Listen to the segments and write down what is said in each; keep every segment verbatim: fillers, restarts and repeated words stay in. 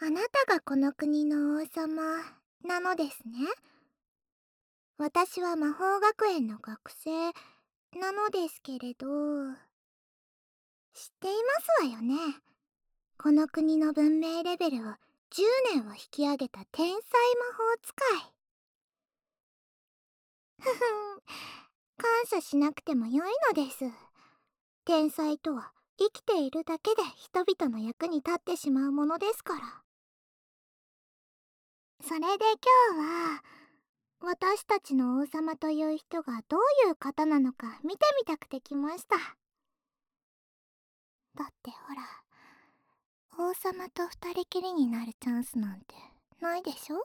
あなたがこの国の王様なのですね。私は魔法学園の学生なのですけれど、知っていますわよね。この国の文明レベルをじゅうねんを引き上げた天才魔法使い。ふふん、感謝しなくてもよいのです。天才とは生きているだけで人々の役に立ってしまうものですから。それで今日は私たちの王様という人がどういう方なのか見てみたくて来ました。だってほら、王様と二人きりになるチャンスなんてないでしょ。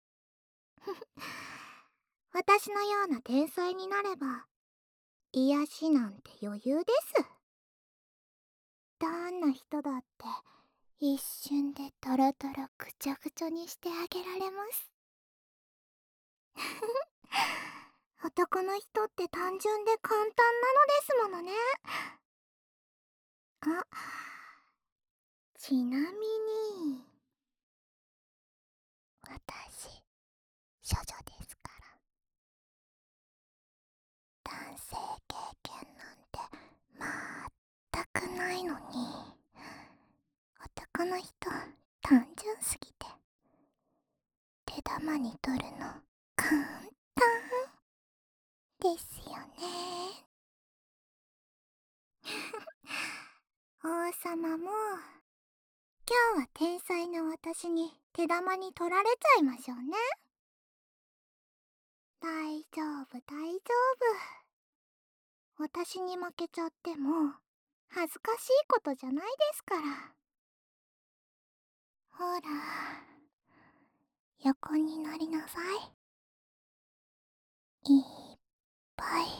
私のような天才になれば癒しなんて余裕です。どんな人だって一瞬でトロトロぐちゃぐちゃにしてあげられます。男の人って単純で簡単なのですものね。あ、ちなみに私処女ですから。男性経験なんて全くないのに、男の人単純すぎて手玉に取るの簡単ですよね。王様も今日は天才の私に手玉に取られちゃいましょうね。大丈夫大丈夫。私に負けちゃっても恥ずかしいことじゃないですから。ほら、横になりなさい。いっぱい